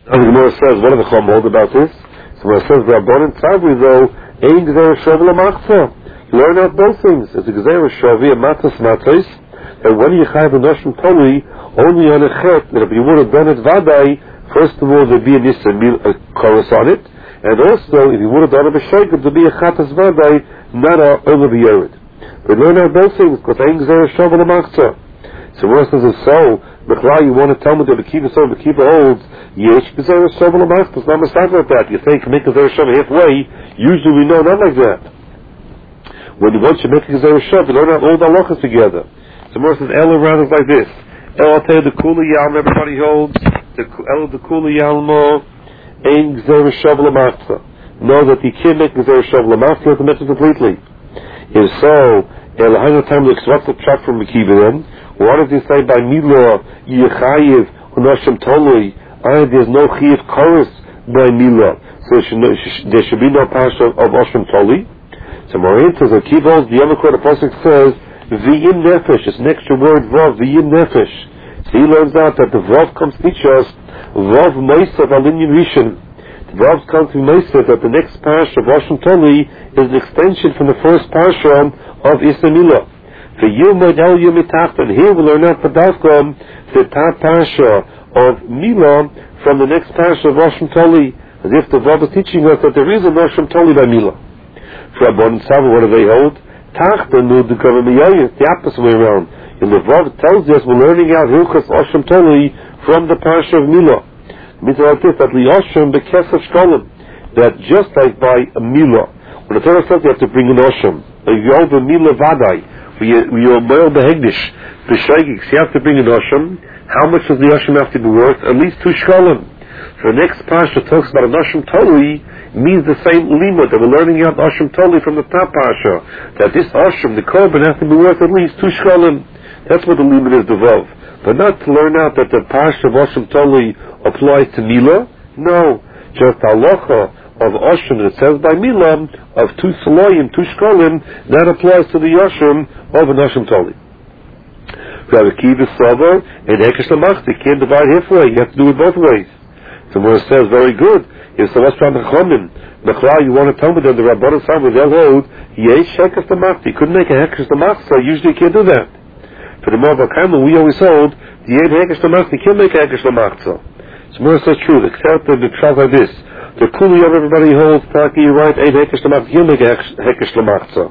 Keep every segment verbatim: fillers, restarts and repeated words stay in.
And the Gemara says, what are the Chum hold about this? So when it says, Rabbanan Tzavri, though, Ein Gzeir Shavu L'Machza. You learn out both things. It's a Gzeir Shavi, a Matzas Matzos, and when you Chayav a Noshim Toli, only on a Chet, that if you would have done it Vadai, first of all, there'd be a Nisa a chorus on it, and also, if you would have done it B'Sheged, there'd be a Chatas Vadai, not a Ola B'Yered. But learn out both things, because Ein Gzeir Shavu L'Machza. So when it says it's so, B'Chlai, you want to tell me that B'Kiva so, B'Kiva holds, Yesh Gzeir Shavu L'Machza. It's not mistake like that. You think, make Gzeir Shavu halfway, usually we know not like that. When you want to make a Gzeir Shavu, you learn out all the halachas together. So when it says, El around is like this. El I'll tell you the Kula Yalm, everybody holds, the El the Kula Yalmo, Ein Gzeir Shavu L'Machza. Know that you can't make Gzeir Shavu L'Machza, you have to make it completely. If so, El Hainu Tam looks, what's the track from B'Kiva then? What does he say by Mila, Yechayiv, Unoshim Tolui? Ah, there's no Chiv chorus by Mila. So there should be no Pasha of Oshim Toli. So Morin says, the Kiv holds, the other quarter Pasuk says, V'yim Nefesh, it's an extra word, Vav, V'yim Nefesh. So he learns out that the Vav comes to teach us, Vav Meisav Alin Rishon. The Vav comes to Meisav that the next Pasha of Oshim Toli is an extension from the first Pasha of Isna Mila. And here we learn out the Davkom, the top Pasha of Mila from the next Pasha of Roshim Toli, as if the Vav is teaching us that there is a Roshim Toli by Mila. For Rabban Sava, what do they hold? Tachta nu the Gavamiyah, the opposite way around. And the Vav tells us we're learning out Hilchas Roshim Toli from the Pasha of Mila. It means like this, that Liyoshim Bekesef Shkolim, that just like by a Mila, when the Torah says you have to bring an Oshim, like you over Mila Vadai, we are more behegdish. B'shegig, so you have to bring an Oshim. How much does the Oshim have to be worth? At least two shkolim. So the next Pasha talks about an Oshim Toli, means the same limud that we're learning out Oshim Toli from the top Pasha. That this Oshim, the Korban, has to be worth at least two shkolim. That's what the limud is, the Vav. But not to learn out that the Pasha of Oshim Toli applies to Mila. No. Just halacha of Oshim that says by Mila, of two Saloyim, two shkolim, that applies to the Oshim of an Oshim Toli. Rabbi Kiva Sover and Hekesh Lamach, you can't divide halfway, you have to do it both ways. So when it says very good, if so what's from the Chomin, Mechla, you want to tell me that the Rabbanan Sava, they'll hold, Yesh Hekesh Lamach, you couldn't make a Hekesh Lamach, so usually you can't do that. For the Morva Kaimel, we always hold, the Yed Hekesh Lamach, you can't make a Hekesh Lamach, so. So when it says true, except that the trial like this, the Kuli of everybody holds, Taki, you're right, Ein Hekesh Lamach, you make a Hekesh Lamach, so.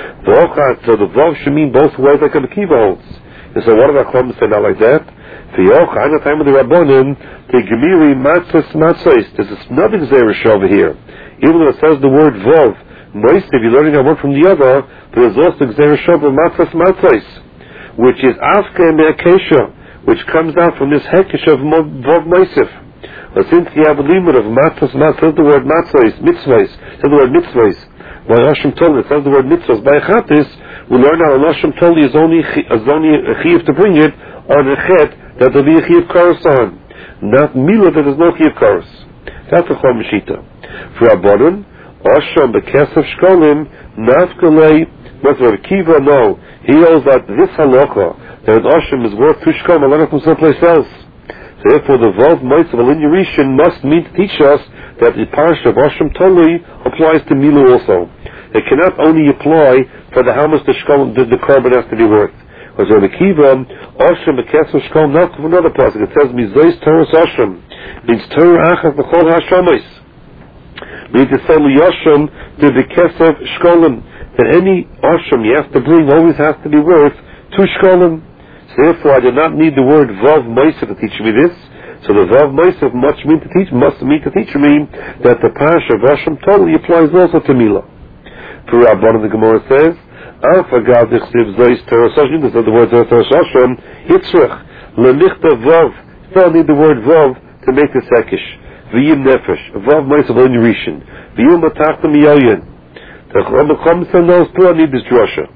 So the Vav should mean both ways like a Kiva holds. And so what do the Chum say now like that? For Yocha, in the time of the Rabbonim, the Gemiri Matzos Matzos, there's another Gzeirish over here. Even though it says the word Vav, Moist, if you're learning one from the other, but there's also Gzeirish over Matzos Matzos, which is Afka and Akesha, which comes out from this Hekesh of Vav Moisif. But since you have a limit of Matzos Matzos, the word Matzos, Mitzvahs, says the word Mitzvahs, by Oshim Toli, it says the word mitzvahs. By Chatis, we learn out Oshim Toli is only, is only a chiv to bring it on a chet that there will be a chiv chorus on. Not Mila that there's no chiv chorus. That's a Chom Meshita. For Rabbanan, Oshim Bekesef Shkolim, Nafkalei, what's Rabbi Kiva? No. He holds that this halacha, that Oshim is worth two Shkolim, I learn it from someplace else. So therefore the Vav Moitz of Alin Yerishin must mean to teach us that the Parsha of Oshim Toli applies to Mila also. It cannot only apply for the how much the shkol, the, the carbon has to be worth. Because in the Kiva, Oshim Bekesef Shkol, not from another pasuk. It says Mizois Teres Oshim, means Torah Achas B'chol Hashamis. Means to say Liyoshim to Bekesef Shkolim, that any Oshim you have to bring always has to be worth two Shkolim. So therefore, I do not need the word Vav Moisef to teach me this. So the Vav Moisef must mean to teach, must mean to teach me that the Parsha of Oshim totally applies also to Mila. For Rabban the Gemara says, Alpha God Dichsiv Zois Teres Oshim, this is the word Teres Oshim, Yitzrach, Lemichta Vav, still need the word Vav to make the Sekish. V'yim Nefesh, Vav Moisef on Yerishin, V'yim Matachta Miyoyin. The Chom Chom knows, still need this drasha.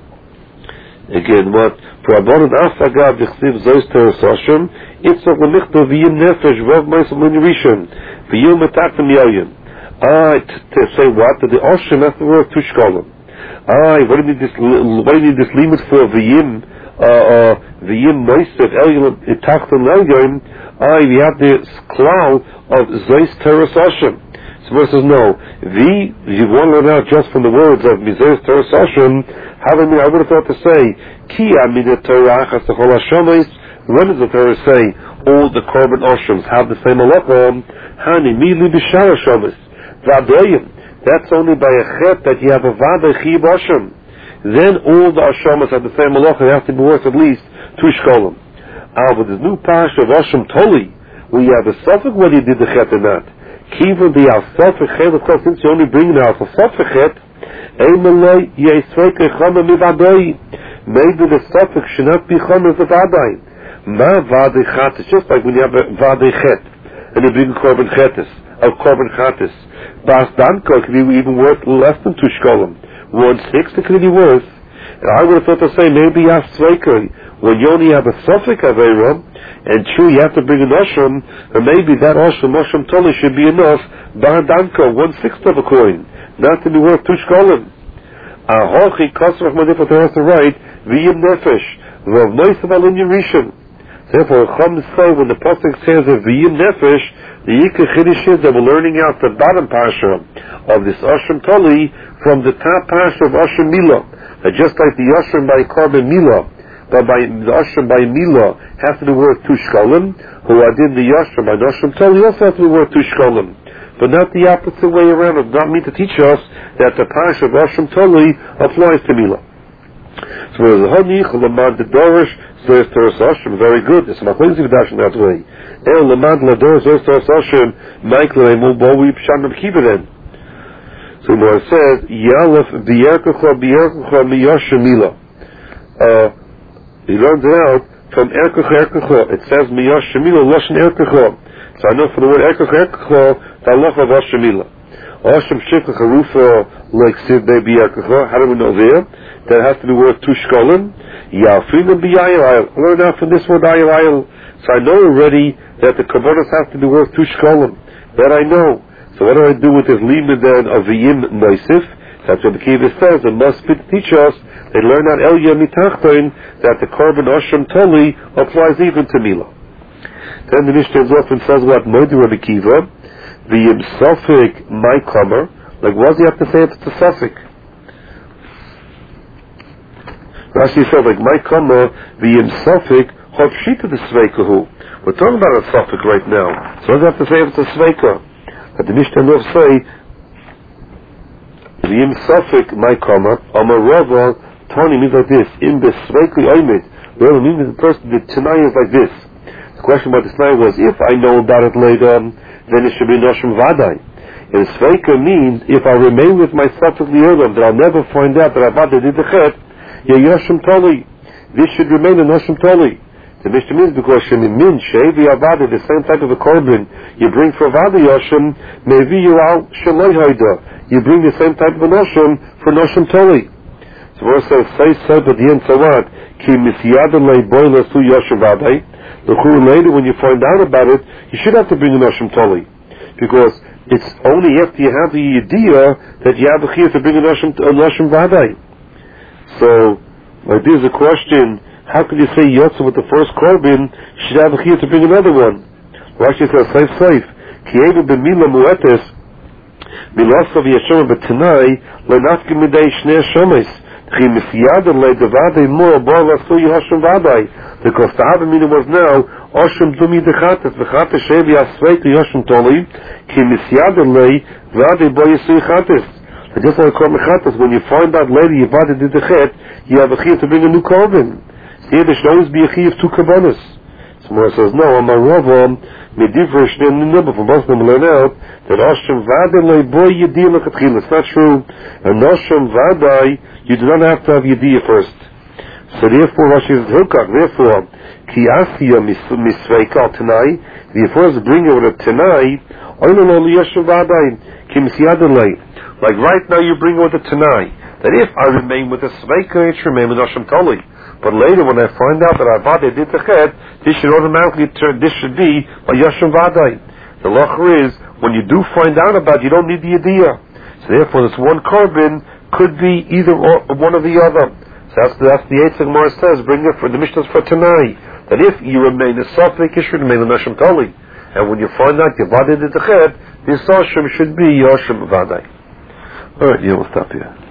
Again, what? For Rabban Alpha God Dichsiv Zois Teres Oshim, Yitzrach Lemichta V'yim Nefesh, Vav Moisef on Yerishin, V'yim Matachta Miyoyin. Ah, to say what? That the Oshim has to work two shkolim. Ah, what do you need this, what do you need this limit for? V'yim, uh, uh, v'yim Moisef, Elyon, Itachton Elyon. I, we have the klal of Zeis Teres Hashem. So Gemara says, no. The, you want to learn out just from the words of Zeis Teres Hashem, having me, I would have thought to say, Ki Amina Torah Achas Techol Hashemis. When does the Torah say all the korban Hashems have the same halacha? Hani Mili B'Shar Hashemis. Vadayim. That's only by a chet that you have a Vaday Chiyuv Hashem. Then all the Hashemis have the same halacha. They have to be worth at least two shkolim. Ah, but this new pash of Hashem Toli, where you have a suffix whether you did the chet or not. Kiva the al suffix chet, of course, since you only bring it out for suffix chet, Eimelei Yisreke Chama Mivadai. Maybe the suffix should not be Chama Mivadai. Ma Vaday Chat. It's just like when you have a Vaday Chet, and you bring a korban chetis, a korban chatis. Bas Danko could be even worth less than two shkolim. One sixth it could be worth. And I would have thought to say maybe you have Sveikoi, when you only have a suffix Aveira, and true you have to bring an Osham, or maybe that Osham, Osham Toli should be enough, Bar Danko, one sixth of a coin, not to be worth two shkolim. Ahochi Kosrach Madifat has to write, V'yim Nefesh, V'ov Noisav Alin Yerishim. Therefore, Chum say when the pasuk says of V'yim Nefesh, the Yikach Chiddush is that we're learning out the bottom parsha of this Osham Toli from the top parsha of Osham Milah. That just like the Osham by korban Milah, but by the Osham by Milah has to be worth two shkolim, who are in the Osham by Osham Toli also has to be worth two shkolim. But not the opposite way around. It does not mean to teach us that the parsha of Osham Toli applies to Milah. So there's a honich, lamad the dorish, Zeis Teres Hashem, very good. It's not crazy dash in that way. El lamad la dorish Zeis Teres Hashem, Michael Emul Bowi Pshan Kibbeden. So Gemara says, Yalef biyerkecha biyerkecha miyashem mila. Uh, he learns it out from erkecha erkecha. It says miyashem mila lashon erkecha. So I know for the word erkecha erkecha, the halacha of Hashem mila. Hashem shikach harufa like siv baby erkecha. How do we know there? That has to be worth two shkolim. Yafina b'yayil. Learn out from this word ayil. So I know already that the kavanas have to be worth two shkolim. That I know. So what do I do with this limud then of v'yim noisif? That's what the Kiva says. It must be to teach us. They learn out Elia mitachtoin that the korban Osham Toli applies even to Milah. Then the Mishnah often says what Moedi Rabbi Kiva, v'yim sofik my comer. Like what do you have to say if it's a suffix? Rashi says like my kama v'yim safik hot shita the sveikahu. We're talking about a safik right now. So what do you have to say if it's a sveika? But the Mishnah will say v'yim safik my kama amar rava Tony means like this in the sveikli oimid. Well, it means the person the tanai is like this. The question about the tanai was if I know about it later, then it should be noshim vadai. And sveika means if I remain with my safik li'olam that I'll never find out that I bought did the chet. Yeah, Yashim Toli. This should remain in Yashim Toli. The Mishnah means because Shemimin Shevi Avada, the same type of a korban you bring for Avada Yashim, maybe you al Shaloi Haida. You bring the same type of a Noshim for Noshim Toli. So verse says, say so, but the end so what? Ki Misyada Lei Boila Su Yashim Vadai. Later, when you find out about it, you should have to bring a Noshim Toli. Because it's only after you have the idea that you have the chiyuv to bring a Noshim Vadai. So, like there's a question, how could you say Yotze with the first korban should have a chiyuv to bring another one? Rashi says, safe, safe. Ki eva b'mila mu'etes, milasav yashoma b'tanai, le'nafki midei shnei shomes, chi misyada le'devadei mo, bo lasu yihashim vadai. Because the other meaning was now, Oshim dumi dechates, v'chates shevi asvei to Yoshim toli, ki misyada le'devadei bo yasu yichates. Just like korban chatas, when you find out later you bought it in the chet, you have a chiyuv to bring a new korban. Here there should always be a chiyuv two korbanos. So Mora says, no, I'm a rava, medivra shnei nubba, from both of them learn out, that Osham vadai leiboy yediyah lechatchila. It's not true. And Osham vadai, you do not have to have yediyah first. So therefore, Rashi says, hilkach, therefore, ki asiya misveikal tanai, therefore, bring it with a tanai, oilolo liyasham vadai, ki misyadalei. Like right now you bring with the Tanai, that if I remain with the Sveika, it should remain with Hashem Toli. But later when I find out that I Vadai did the Chet, this should automatically turn, this should be a Yashem Vadai. The lacher is, when you do find out about it, you don't need the idea. So therefore this one korban could be either or, one or the other. So that's, that's the Eitzah Gemara says, bring it for the Mishnahs for Tanai. that if you remain a Safek, you should remain a Nashim Tali. And when you find out you're Vadid into Chet, this Hashem should be Yashim Vadai. Alright, yeah, we'll stop here.